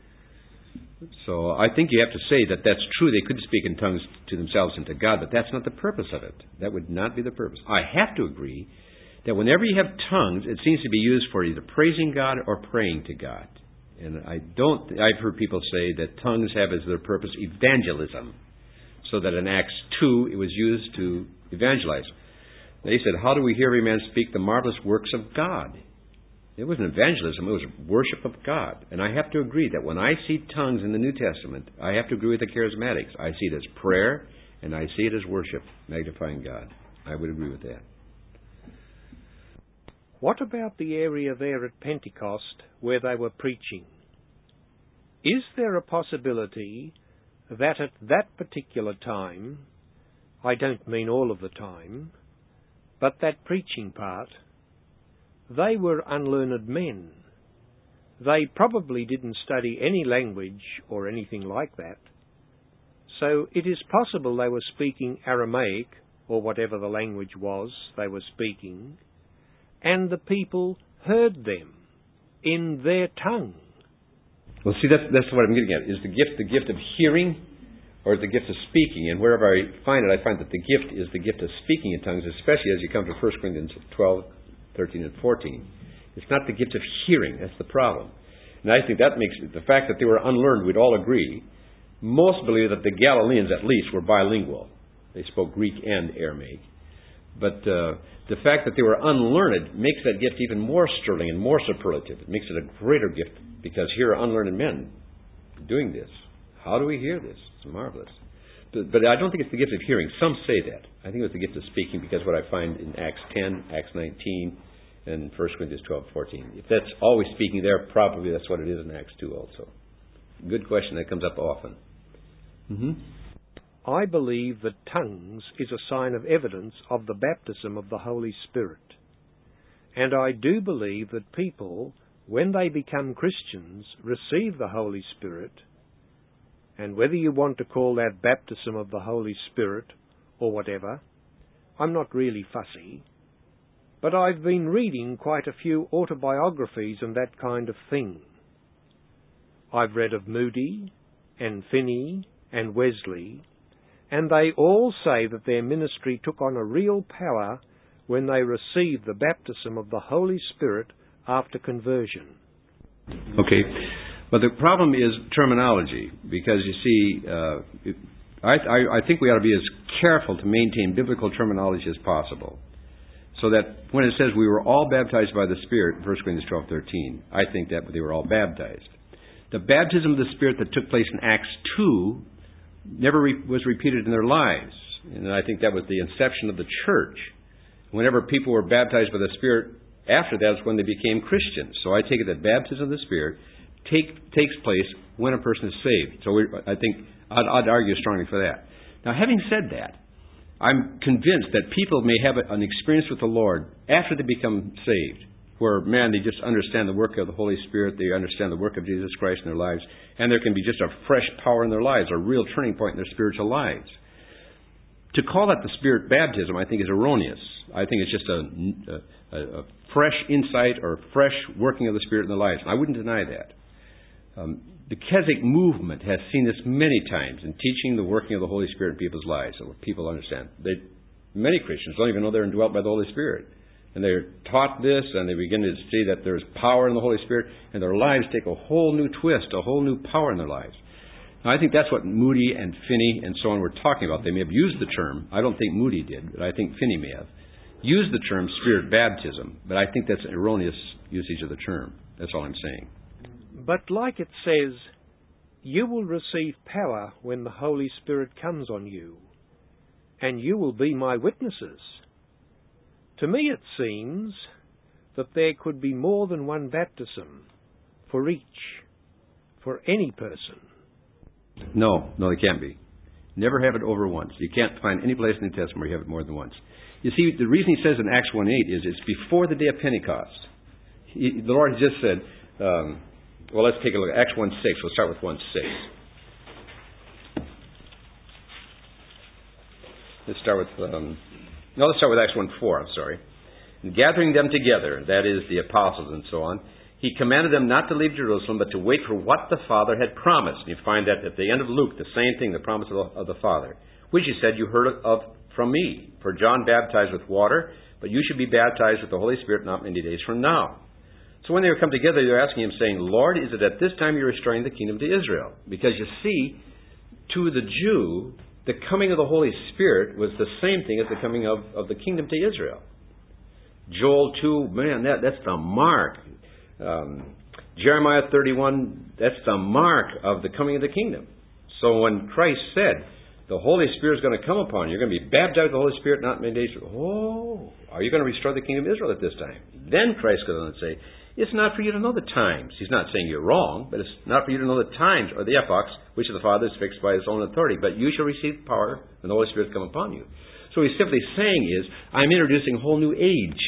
So I think you have to say that that's true. They could speak in tongues to themselves and to God, but that's not the purpose of it. That would not be the purpose. I have to agree that whenever you have tongues, it seems to be used for either praising God or praying to God. And I've heard people say that tongues have as their purpose evangelism, so that in Acts 2 it was used to evangelize. They said, how do we hear every man speak the marvelous works of God? It wasn't evangelism, it was worship of God. And I have to agree that when I see tongues in the New Testament, I have to agree with the charismatics. I see it as prayer, and I see it as worship, magnifying God. I would agree with that. What about the area there at Pentecost where they were preaching? Is there a possibility that at that particular time, I don't mean all of the time, but that preaching part, they were unlearned men. They probably didn't study any language or anything like that. So it is possible they were speaking Aramaic, or whatever the language was they were speaking, and the people heard them in their tongue. Well, see, that's what I'm getting at. Is the gift of hearing, or the gift of speaking? And wherever I find it, I find that the gift is the gift of speaking in tongues, especially as you come to 1 Corinthians 12, 13 and 14. It's not the gift of hearing. That's the problem. And I think that makes the fact that they were unlearned, we'd all agree. Most believe that the Galileans, at least, were bilingual. They spoke Greek and Aramaic. But the fact that they were unlearned makes that gift even more sterling and more superlative. It makes it a greater gift, because here are unlearned men doing this. How do we hear this? It's marvelous. But I don't think it's the gift of hearing. Some say that. I think it's the gift of speaking, because what I find in Acts 10, Acts 19, and 1 Corinthians 12, 14. If that's always speaking there, probably that's what it is in Acts 2 also. Good question that comes up often. I believe that tongues is a sign of evidence of the baptism of the Holy Spirit. And I do believe that people, when they become Christians, receive the Holy Spirit. And whether you want to call that baptism of the Holy Spirit or whatever, I'm not really fussy. But I've been reading quite a few autobiographies and that kind of thing. I've read of Moody and Finney and Wesley, and they all say that their ministry took on a real power when they received the baptism of the Holy Spirit after conversion. Okay. But the problem is terminology, because you see, I think we ought to be as careful to maintain biblical terminology as possible, so that when it says we were all baptized by the Spirit, 1 Corinthians 12:13, I think that they were all baptized. The baptism of the Spirit that took place in Acts 2 never was repeated in their lives, and I think that was the inception of the church. Whenever people were baptized by the Spirit, after that is when they became Christians. So I take it that baptism of the Spirit takes place when a person is saved. So I think I'd argue strongly for that. Now, having said that, I'm convinced that people may have an experience with the Lord after they become saved, where, man, they just understand the work of the Holy Spirit, they understand the work of Jesus Christ in their lives, and there can be just a fresh power in their lives, a real turning point in their spiritual lives. To call that the Spirit baptism, I think, is erroneous. I think it's just a fresh insight or fresh working of the Spirit in their lives. And I wouldn't deny that. The Keswick movement has seen this many times in teaching the working of the Holy Spirit in people's lives, so people understand. Many Christians don't even know they're indwelt by the Holy Spirit. And they're taught this, and they begin to see that there's power in the Holy Spirit, and their lives take a whole new twist, a whole new power in their lives. Now, I think that's what Moody and Finney and so on were talking about. They may have used the term. I don't think Moody did, but I think Finney may have used the term Spirit baptism, but I think that's an erroneous usage of the term. That's all I'm saying. But like it says, you will receive power when the Holy Spirit comes on you, and you will be my witnesses. To me it seems that there could be more than one baptism for each, for any person. No, there can't be. Never have it over once. You can't find any place in the New Testament where you have it more than once. You see, the reason he says in Acts 1:8 is it's before the day of Pentecost. The Lord just said, well, let's take a look at Acts 1:6. We'll start with 1:6. Let's start with Acts 1:4, I'm sorry. And gathering them together, that is, the apostles and so on, he commanded them not to leave Jerusalem, but to wait for what the Father had promised. You find that at the end of Luke, the same thing, the promise of the Father, which he said, you heard of from me. For John baptized with water, but you should be baptized with the Holy Spirit not many days from now. So when they were come together, they were asking him, saying, Lord, is it at this time you're restoring the kingdom to Israel? Because you see, to the Jew, the coming of the Holy Spirit was the same thing as the coming of the kingdom to Israel. Joel 2, man, that's the mark. Jeremiah 31, that's the mark of the coming of the kingdom. So when Christ said, the Holy Spirit is going to come upon you, you're going to be baptized with the Holy Spirit not many days. Oh, are you going to restore the kingdom of Israel at this time? Then Christ goes on and say, it's not for you to know the times. He's not saying you're wrong, but it's not for you to know the times or the epochs, which the Father is fixed by his own authority. But you shall receive power when the Holy Spirit come upon you. So he's simply saying is, I'm introducing a whole new age.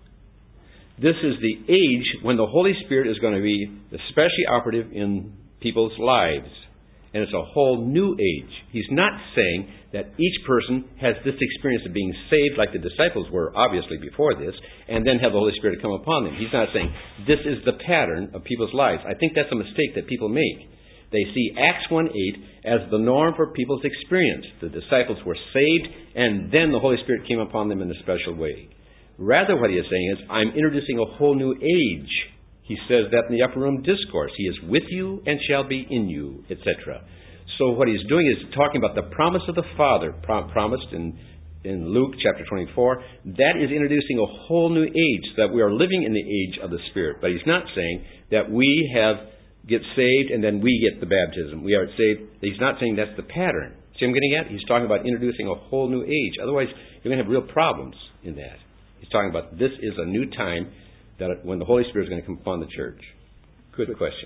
This is the age when the Holy Spirit is going to be especially operative in people's lives. And it's a whole new age. He's not saying that each person has this experience of being saved like the disciples were, obviously, before this, and then have the Holy Spirit come upon them. He's not saying this is the pattern of people's lives. I think that's a mistake that people make. They see Acts 1:8 as the norm for people's experience. The disciples were saved, and then the Holy Spirit came upon them in a special way. Rather, what he is saying is, I'm introducing a whole new age. He says that in the upper room discourse. He is with you and shall be in you, etc. So what he's doing is talking about the promise of the Father, promised in Luke chapter 24. That is introducing a whole new age, that we are living in the age of the Spirit. But he's not saying that we get saved and then we get the baptism. We are saved. He's not saying that's the pattern. See what I'm getting at? He's talking about introducing a whole new age. Otherwise, you're going to have real problems in that. He's talking about this is a new time that when the Holy Spirit is going to come upon the church. Good question.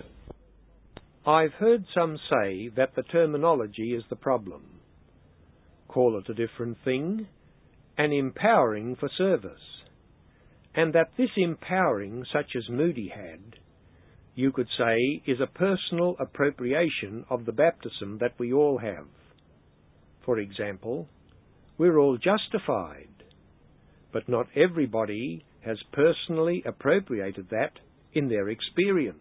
I've heard some say that the terminology is the problem. Call it a different thing, an empowering for service. And that this empowering, such as Moody had, you could say, is a personal appropriation of the baptism that we all have. For example, we're all justified, but not everybody has personally appropriated that in their experience.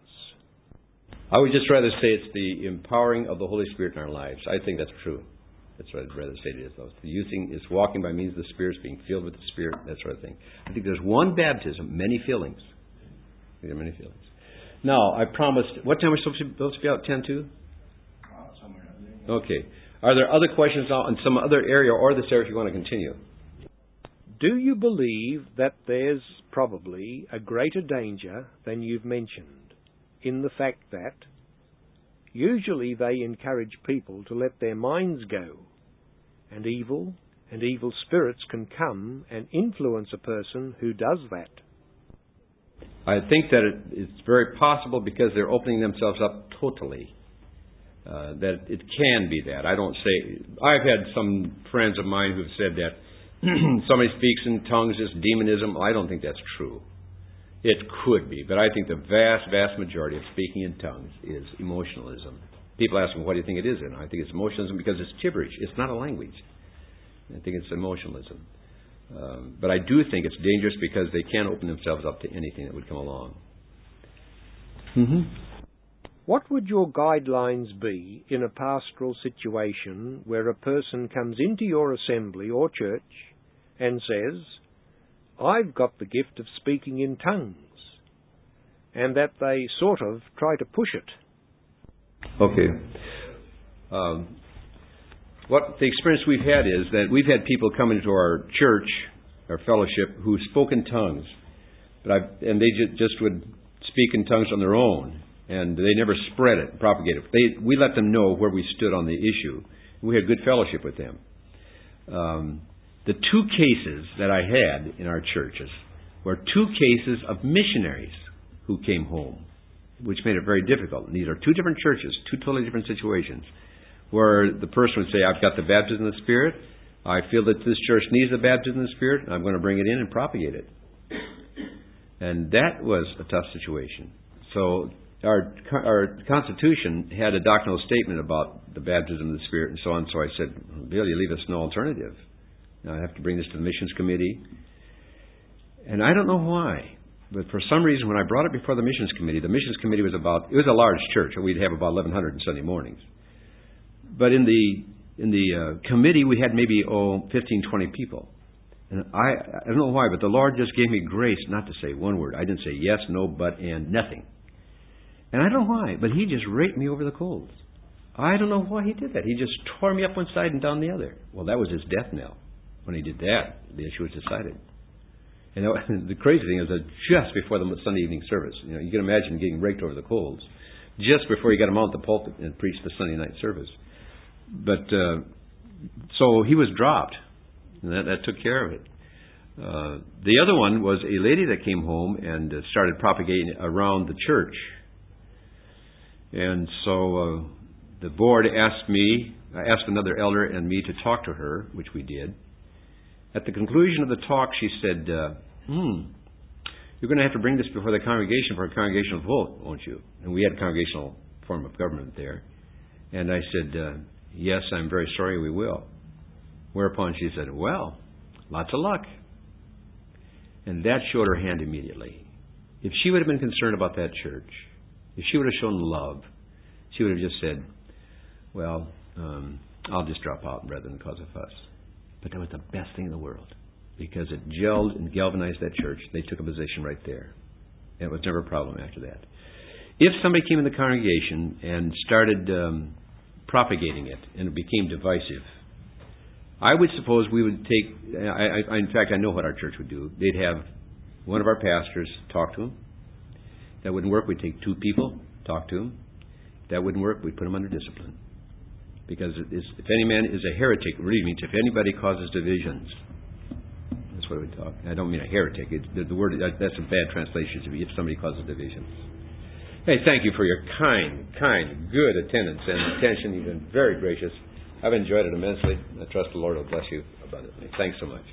I would just rather say it's the empowering of the Holy Spirit in our lives. I think that's true. That's what I'd rather say it is, though. It's walking by means of the Spirit, being filled with the Spirit, that sort of thing. I think there's one baptism, many fillings. There are many fillings. Now, I promised, what time are we supposed to be out? 10 to? Somewhere. Okay. Are there other questions now in some other area or this area if you want to continue? Do you believe that there's probably a greater danger than you've mentioned in the fact that usually they encourage people to let their minds go, and evil spirits can come and influence a person who does that? I think that it's very possible because they're opening themselves up totally. that it can be that. I don't say... I've had some friends of mine who've said that somebody speaks in tongues is demonism. I don't think that's true. It could be, but I think the vast, vast majority of speaking in tongues is emotionalism. People ask me, what do you think it is? And I think it's emotionalism because it's gibberish. It's not a language. I think it's emotionalism. But I do think it's dangerous because they can open themselves up to anything that would come along. Mm-hmm. What would your guidelines be in a pastoral situation where a person comes into your assembly or church and says, I've got the gift of speaking in tongues, and that they sort of try to push it? Okay. What the experience we've had is that we've had people come into our church, our fellowship, who spoke in tongues, and they just would speak in tongues on their own, and they never spread it, propagate it. We let them know where we stood on the issue. We had good fellowship with them. The two cases that I had in our churches were two cases of missionaries who came home, which made it very difficult. And these are two different churches, two totally different situations, where the person would say, I've got the baptism of the Spirit. I feel that this church needs the baptism of the Spirit, and I'm going to bring it in and propagate it. And that was a tough situation. So our Constitution had a doctrinal statement about the baptism of the Spirit and so on. So I said, Bill, you leave us no alternative. Now I have to bring this to the missions committee. And I don't know why, but for some reason when I brought it before the missions committee was it was a large church. We'd have about 1,100 on Sunday mornings. But in the committee we had maybe 15, 20 people. And I don't know why, but the Lord just gave me grace not to say one word. I didn't say yes, no, but, and, nothing. And I don't know why, but He just raked me over the coals. I don't know why He did that. He just tore me up one side and down the other. Well, that was His death knell. When He did that, the issue was decided. And the crazy thing is that just before the Sunday evening service, you can imagine getting raked over the coals just before you got him out the pulpit and preached the Sunday night service. But so he was dropped, and that took care of it. The other one was a lady that came home and started propagating around the church. And so the board asked another elder and me to talk to her, which we did. At the conclusion of the talk, she said, you're going to have to bring this before the congregation for a congregational vote, won't you? And we had a congregational form of government there. And I said, yes, I'm very sorry, we will. Whereupon she said, well, lots of luck. And that showed her hand immediately. If she would have been concerned about that church, if she would have shown love, she would have just said, well, I'll just drop out rather than cause a fuss. But that was the best thing in the world, because it gelled and galvanized that church. They took a position right there. And it was never a problem after that. If somebody came in the congregation and started propagating it, and it became divisive, I would suppose we would take... in fact, I know what our church would do. They'd have one of our pastors talk to him. That wouldn't work. We'd take two people, talk to him. That wouldn't work. We'd put him under discipline. Because if any man is a heretic, it really means if anybody causes divisions. That's what we talk. I don't mean a heretic. The word, that's a bad translation to be if somebody causes divisions. Hey, thank you for your kind, good attendance and attention. You've been very gracious. I've enjoyed it immensely. I trust the Lord will bless you abundantly. Thanks so much.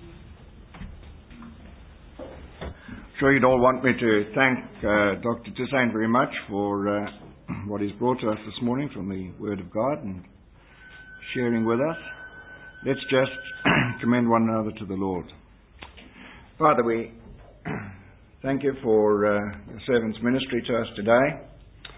Sure, you'd all want me to thank Dr. Toussaint very much for what he's brought to us this morning from the Word of God and sharing with us. Let's just commend one another to the Lord. Father, we thank you for your servant's ministry to us today.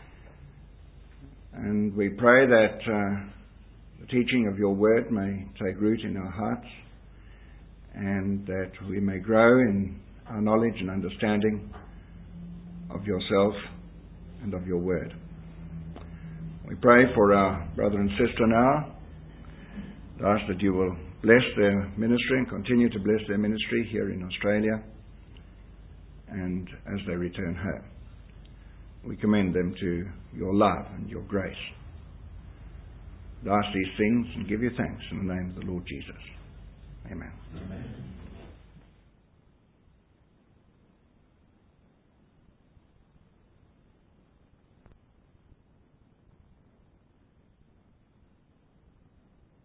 And we pray that the teaching of your Word may take root in our hearts and that we may grow in our knowledge and understanding of yourself and of your Word. We pray for our brother and sister now. I ask that you will bless their ministry and continue to bless their ministry here in Australia and as they return home. We commend them to your love and your grace. I ask these things and give you thanks in the name of the Lord Jesus.